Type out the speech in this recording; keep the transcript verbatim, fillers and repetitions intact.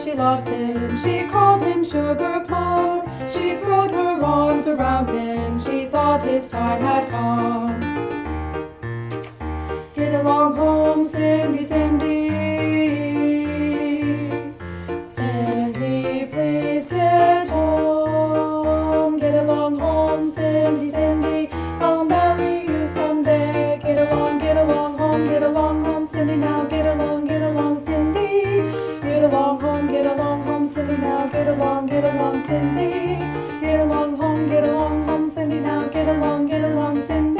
she loved him. She called him Sugar Plum. She throwed her arms around him. She thought his time had come. Get along home, Cindy, Cindy. Cindy, please get home. Get along home, Cindy, Cindy. I'll marry you someday. Get along, get along home, get along home, Cindy, now get along, get along, Cindy. Get along home, get along home, Cindy, now get along, get along, Cindy. Get along home, get along home, Cindy, now get along, get along, Cindy.